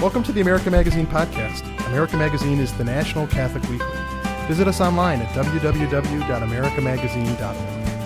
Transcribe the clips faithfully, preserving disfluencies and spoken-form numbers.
Welcome to the America Magazine podcast. America Magazine is the national Catholic weekly. Visit us online at w w w dot america magazine dot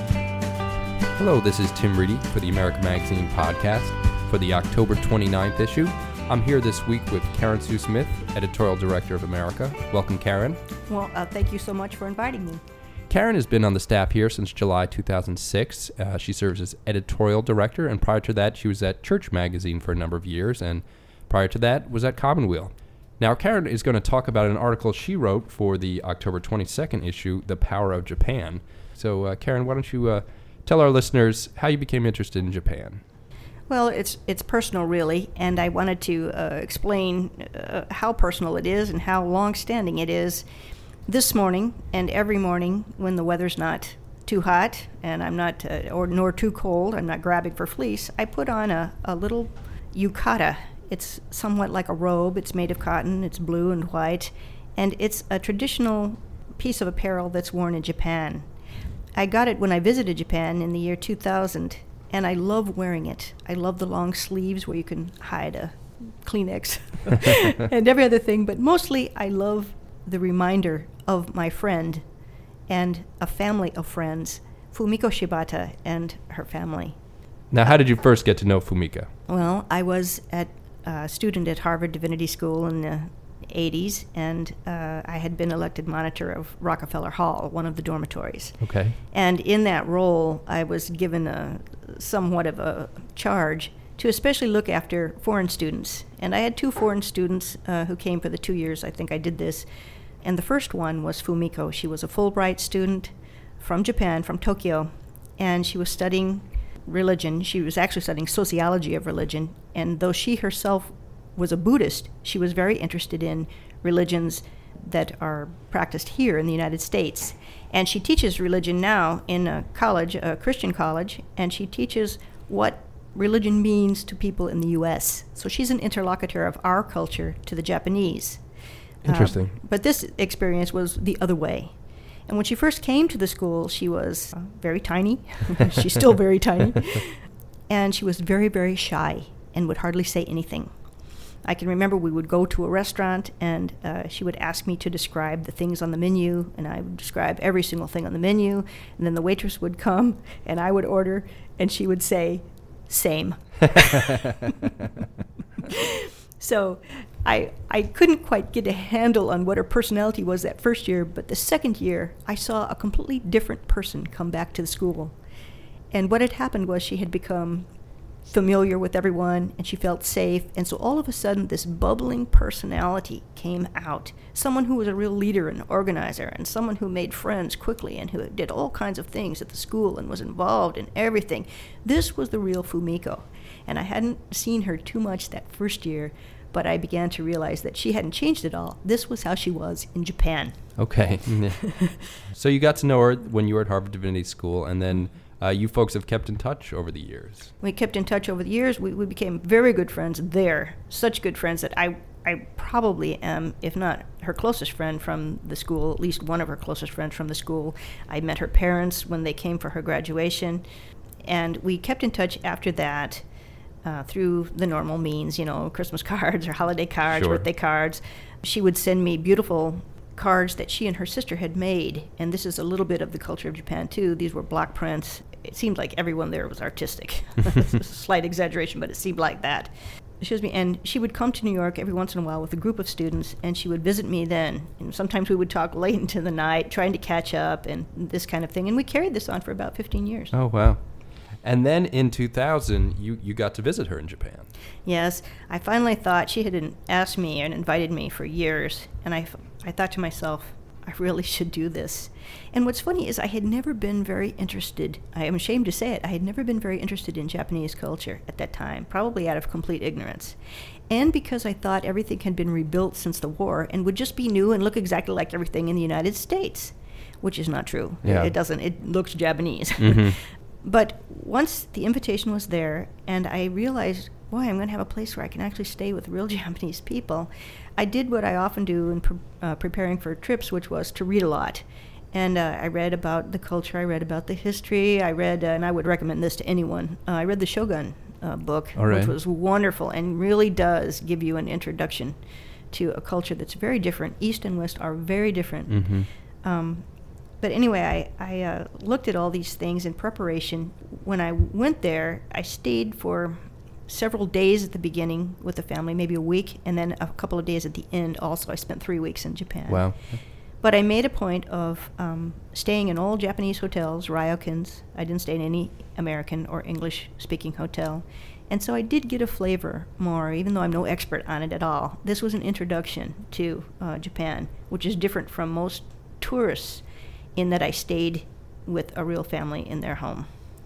org. Hello, this is Tim Reedy for the America Magazine podcast for the October twenty-ninth issue. I'm here this week with Karen Sue Smith, Editorial Director of America. Welcome, Karen. Well, uh, thank you so much for inviting me. Karen has been on the staff here since July two thousand six. Uh, she serves as Editorial Director, and prior to that, she was at Church Magazine for a number of years, and prior to that was at Commonweal. Now, Karen is going to talk about an article she wrote for the October twenty-second issue, The Power of Japan. So, uh, Karen, why don't you uh, tell our listeners how you became interested in Japan? Well, it's it's personal, really, and I wanted to uh, explain uh, how personal it is and how long-standing it is. This morning and every morning when the weather's not too hot and I'm not, uh, or nor too cold, I'm not grabbing for fleece, I put on a, a little yukata. It's somewhat like a robe. It's made of cotton. It's blue and white, and it's a traditional piece of apparel that's worn in Japan. I got it when I visited Japan in the year two thousand, and I love wearing it. I love the long sleeves where you can hide a Kleenex and every other thing, but mostly I love the reminder of my friend and a family of friends, Fumiko Shibata and her family. Now, how did you first get to know Fumiko? Well, I was at a student at Harvard Divinity School in the eighties, and uh, I had been elected monitor of Rockefeller Hall, one of the dormitories. Okay. And in that role, I was given a somewhat of a charge to especially look after foreign students. And I had two foreign students uh, who came for the two years I think I did this. And the first one was Fumiko. She was a Fulbright student from Japan, from Tokyo, and she was studying religion. She was actually studying sociology of religion, and though she herself was a Buddhist, she was very interested in religions that are practiced here in the United States. And she teaches religion now in a college, a Christian college, and she teaches what religion means to people in the U S. So she's an interlocutor of our culture to the Japanese. Interesting. Uh, but this experience was the other way. And when she first came to the school, she was uh, very tiny. She's still very tiny. And she was very, very shy and would hardly say anything. I can remember we would go to a restaurant, and uh, she would ask me to describe the things on the menu, and I would describe every single thing on the menu. And then the waitress would come, and I would order, and she would say, same. So I I couldn't quite get a handle on what her personality was that first year, but the second year I saw a completely different person come back to the school. And what had happened was she had become familiar with everyone, and she felt safe, and so all of a sudden this bubbling personality came out. Someone who was a real leader and organizer, and someone who made friends quickly and who did all kinds of things at the school and was involved in everything. This was the real Fumiko. And I hadn't seen her too much that first year, but I began to realize that she hadn't changed at all. This was how she was in Japan. Okay. So you got to know her when you were at Harvard Divinity School, and then uh, you folks have kept in touch over the years. We kept in touch over the years. We, we became very good friends there, such good friends that I, I probably am, if not her closest friend from the school, at least one of her closest friends from the school. I met her parents when they came for her graduation, and we kept in touch after that. Uh, through the normal means, you know, Christmas cards or holiday cards, Sure. birthday cards. She would send me beautiful cards that she and her sister had made, and this is a little bit of the culture of Japan, too. These were block prints. It seemed like everyone there was artistic. It's a slight exaggeration, but it seemed like that. Excuse me, and she would come to New York every once in a while with a group of students, and she would visit me then. And sometimes we would talk late into the night, trying to catch up and this kind of thing, and we carried this on for about fifteen years. Oh, wow. And then in two thousand, you, you got to visit her in Japan. Yes, I finally thought, she had asked me and invited me for years, and I, I thought to myself, I really should do this. And what's funny is I had never been very interested, I am ashamed to say it, I had never been very interested in Japanese culture at that time, probably out of complete ignorance. And because I thought everything had been rebuilt since the war and would just be new and look exactly like everything in the United States, which is not true. Yeah. It doesn't, it looks Japanese. Mm-hmm. But once the invitation was there, and I realized, boy, I'm going to have a place where I can actually stay with real Japanese people, I did what I often do in pre- uh, preparing for trips, which was to read a lot. And uh, I read about the culture, I read about the history, I read, uh, and I would recommend this to anyone, uh, I read The Shogun uh, book, All right. which was wonderful and really does give you an introduction to a culture that's very different. East and West are very different. Mm-hmm. Um, but anyway, I, I uh, looked at all these things in preparation. When I went there, I stayed for several days at the beginning with the family, maybe a week, and then a couple of days at the end also. I spent three weeks in Japan. Wow. But I made a point of um, staying in all Japanese hotels, ryokans. I didn't stay in any American or English-speaking hotel. And so I did get a flavor more, even though I'm no expert on it at all. This was an introduction to uh, Japan, which is different from most tourists in that I stayed with a real family in their home.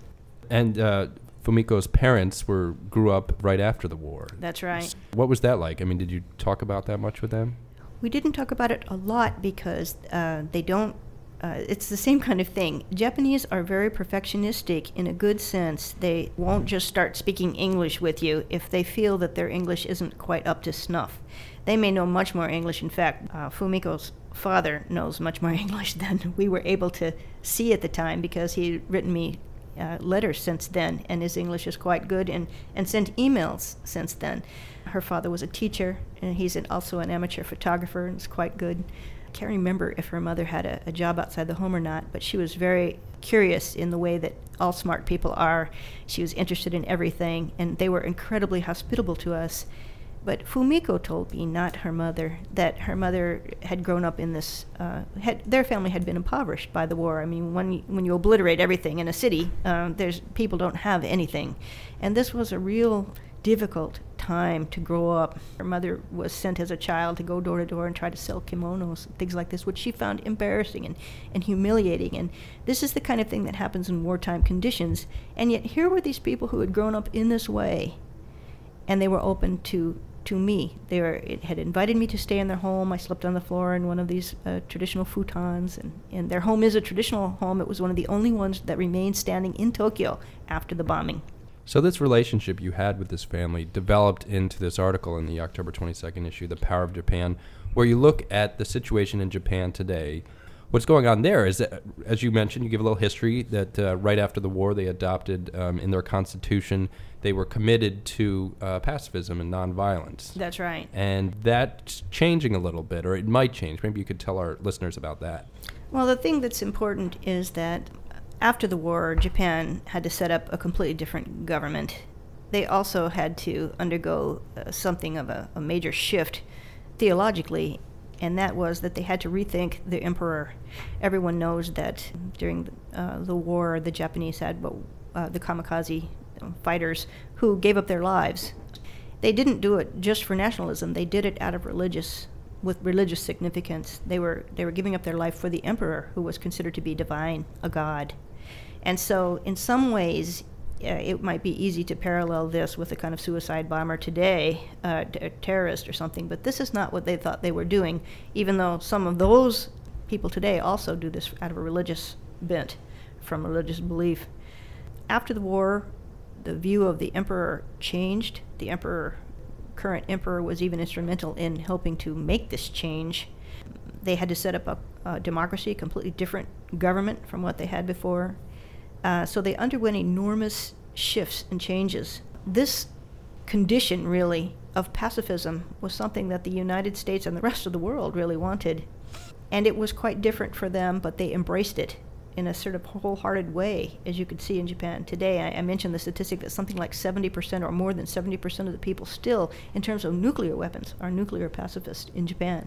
And uh, Fumiko's parents were grew up right after the war. That's right. What was that like? I mean, did you talk about that much with them? We didn't talk about it a lot because uh, they don't, uh, it's the same kind of thing. Japanese are very perfectionistic in a good sense. They won't just start speaking English with you if they feel that their English isn't quite up to snuff. They may know much more English. In fact, uh, Fumiko's father knows much more English than we were able to see at the time because he had written me uh, letters since then, and his English is quite good, and, and sent emails since then. Her father was a teacher, and he's an, also an amateur photographer, and is quite good. I can't remember if her mother had a, a job outside the home or not, but she was very curious in the way that all smart people are. She was interested in everything, and they were incredibly hospitable to us. But Fumiko told me, not her mother, that her mother had grown up in this, uh, had, their family had been impoverished by the war. I mean, when you, when you obliterate everything in a city, uh, there's people don't have anything. And this was a real difficult time to grow up. Her mother was sent as a child to go door to door and try to sell kimonos and things like this, which she found embarrassing and, and humiliating. And this is the kind of thing that happens in wartime conditions. And yet here were these people who had grown up in this way, and they were open to to me. They were, it had invited me to stay in their home. I slept on the floor in one of these uh, traditional futons, and, and their home is a traditional home. It was one of the only ones that remained standing in Tokyo after the bombing. So this relationship you had with this family developed into this article in the October twenty-second issue, The Power of Japan, where you look at the situation in Japan today. What's going on there is that, as you mentioned, you give a little history that uh, right after the war they adopted um, in their constitution, they were committed to uh, pacifism and nonviolence. That's right. And that's changing a little bit, or it might change. Maybe you could tell our listeners about that. Well, the thing that's important is that after the war, Japan had to set up a completely different government. They also had to undergo uh, something of a, a major shift theologically, and that was that they had to rethink the emperor. Everyone knows that during the, uh, the war, the Japanese had uh, the kamikaze fighters who gave up their lives. They didn't do it just for nationalism. They did it out of religious, with religious significance. They were they were giving up their life for the emperor, who was considered to be divine, a god. And so, in some ways, uh, it might be easy to parallel this with a kind of suicide bomber today, uh, a terrorist or something, but this is not what they thought they were doing, even though some of those people today also do this out of a religious bent, from religious belief. After the war, the view of the emperor changed. The emperor, current emperor, was even instrumental in helping to make this change. They had to set up a, a democracy, a completely different government from what they had before. Uh, so they underwent enormous shifts and changes. This condition, really, of pacifism was something that the United States and the rest of the world really wanted. And it was quite different for them, but they embraced it in a sort of wholehearted way, as you could see in Japan. Today, I, I mentioned the statistic that something like seventy percent or more than seventy percent of the people still, in terms of nuclear weapons, are nuclear pacifists in Japan.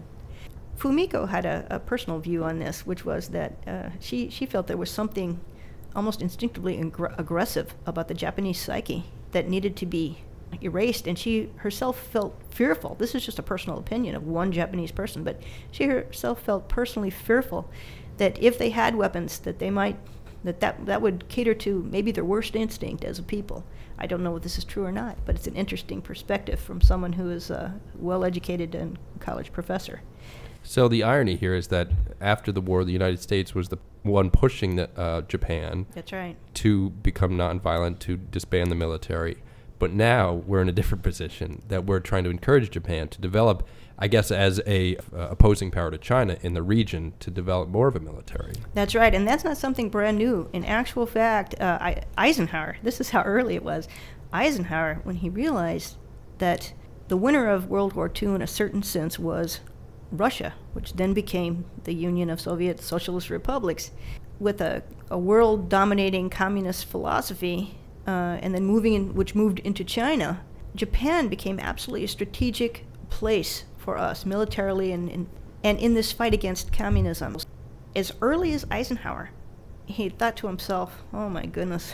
Fumiko had a, a personal view on this, which was that uh, she, she felt there was something almost instinctively ing- aggressive about the Japanese psyche that needed to be erased, and she herself felt fearful. This is just a personal opinion of one Japanese person, but she herself felt personally fearful that if they had weapons, that they might, that, that that would cater to maybe their worst instinct as a people. I don't know if this is true or not, but it's an interesting perspective from someone who is a well-educated and college professor. So the irony here is that after the war, the United States was the one pushing the, uh, Japan That's right. to become nonviolent, to disband the military. But now we're in a different position, that we're trying to encourage Japan to develop, I guess, as a uh, opposing power to China in the region, to develop more of a military. That's right, and that's not something brand new. In actual fact, uh, I, Eisenhower, this is how early it was, Eisenhower when he realized that the winner of World War Two in a certain sense was Russia, which then became the Union of Soviet Socialist Republics, with a, a world-dominating communist philosophy, uh, and then moving in, which moved into China. Japan became absolutely a strategic place for us, militarily and, and, and in this fight against communism. As early as Eisenhower, he thought to himself, oh my goodness,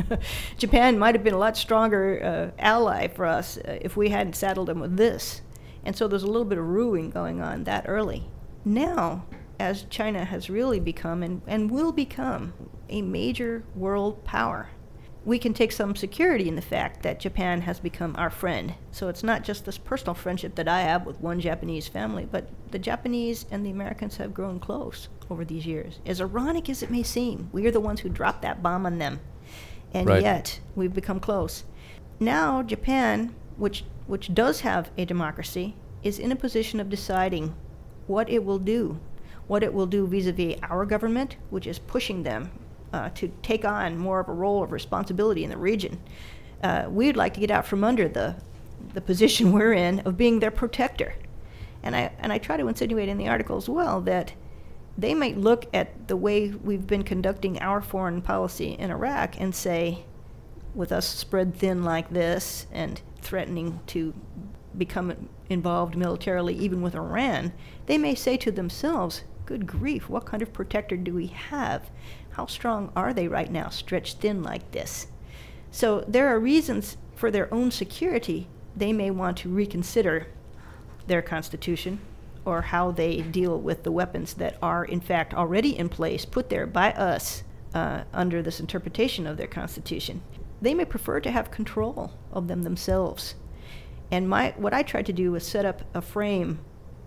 Japan might have been a lot stronger uh, ally for us uh, if we hadn't saddled them with this. And so there's a little bit of ruing going on that early. Now, as China has really become and, and will become a major world power, we can take some security in the fact that Japan has become our friend. So it's not just this personal friendship that I have with one Japanese family, but the Japanese and the Americans have grown close over these years. As ironic as it may seem, we are the ones who dropped that bomb on them. And Right. yet, we've become close. Now, Japan, which which does have a democracy, is in a position of deciding what it will do. What it will do vis-a-vis our government, which is pushing them uh, to take on more of a role of responsibility in the region. Uh, we'd like to get out from under the the position we're in of being their protector. And I and I try to insinuate in the article as well that they might look at the way we've been conducting our foreign policy in Iraq and say, with us spread thin like this and threatening to become involved militarily even with Iran, they may say to themselves, good grief, what kind of protector do we have? How strong are they right now, stretched thin like this? So there are reasons for their own security. They may want to reconsider their constitution or how they deal with the weapons that are in fact already in place, put there by us uh, under this interpretation of their constitution. They may prefer to have control of them themselves. And my what I tried to do was set up a frame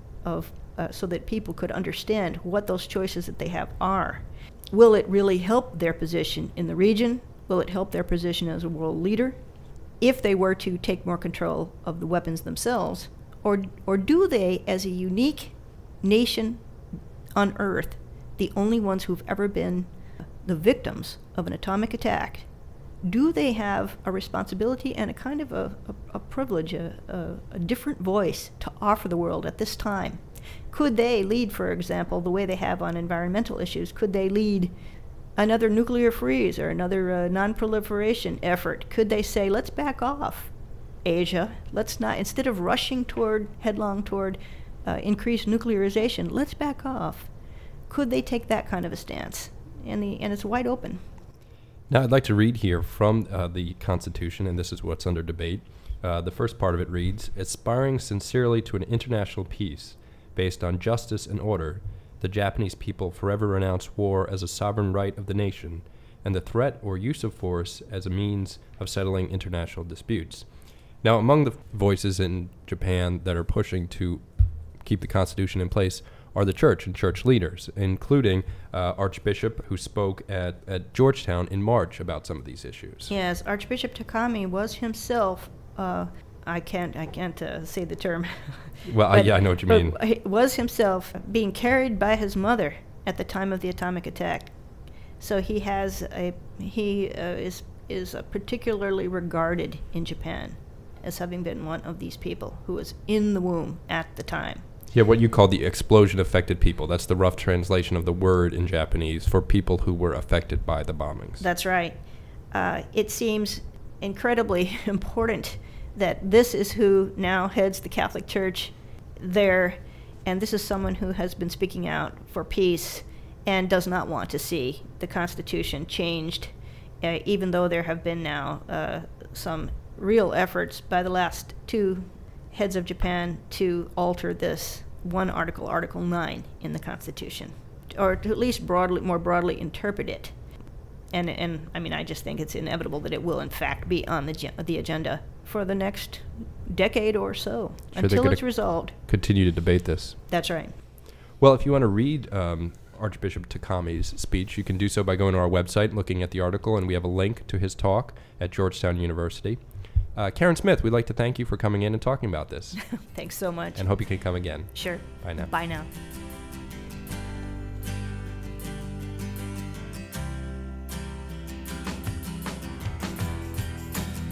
of uh, so that people could understand what those choices that they have are. Will it really help their position in the region? Will it help their position as a world leader if they were to take more control of the weapons themselves? Or, or do they, as a unique nation on Earth, the only ones who've ever been the victims of an atomic attack, do they have a responsibility and a kind of a, a, a privilege, a, a, a different voice to offer the world at this time? Could they lead, for example, the way they have on environmental issues? Could they lead another nuclear freeze or another uh, non-proliferation effort? Could they say, let's back off, Asia, let's not, instead of rushing toward, headlong toward uh, increased nuclearization, let's back off? Could they take that kind of a stance? And, the, and it's wide open. Now, I'd like to read here from uh, the Constitution, and this is what's under debate. Uh, the first part of it reads, aspiring sincerely to an international peace based on justice and order, the Japanese people forever renounce war as a sovereign right of the nation, and the threat or use of force as a means of settling international disputes. Now, among the voices in Japan that are pushing to keep the Constitution in place are the church and church leaders, including uh, Archbishop, who spoke at, at Georgetown in March about some of these issues. Yes, Archbishop Takami was himself, uh, I can't I can't uh, say the term. Well, but, I, yeah, I know what you mean. He was himself being carried by his mother at the time of the atomic attack. So he has a he uh, is is uh, particularly regarded in Japan as having been one of these people who was in the womb at the time. Yeah, what you call the explosion-affected people. That's the rough translation of the word in Japanese for people who were affected by the bombings. That's right. Uh, it seems incredibly important that this is who now heads the Catholic Church there, and this is someone who has been speaking out for peace and does not want to see the Constitution changed, uh, even though there have been now uh, some real efforts by the last two heads of Japan to alter this one article, Article nine, in the Constitution, or to at least broadly, more broadly interpret it. And, and I mean, I just think it's inevitable that it will, in fact, be on the ge- the agenda for the next decade or so, Sure, until it's resolved. Continue to debate this. That's right. Well, if you want to read um, Archbishop Takami's speech, you can do so by going to our website, looking at the article, and we have a link to his talk at Georgetown University. Uh, Karen Smith, we'd like to thank you for coming in and talking about this. Thanks so much. And hope you can come again. Sure. Bye now. Bye now.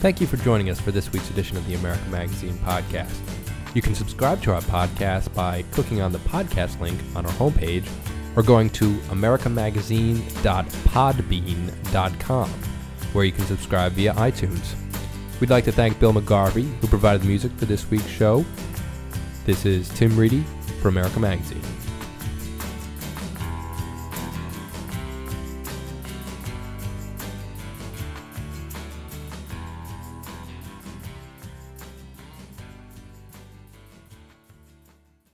Thank you for joining us for this week's edition of the America Magazine podcast. You can subscribe to our podcast by clicking on the podcast link on our homepage or going to america magazine dot podbean dot com, where you can subscribe via iTunes. We'd like to thank Bill McGarvey, who provided the music for this week's show. This is Tim Reedy for America Magazine.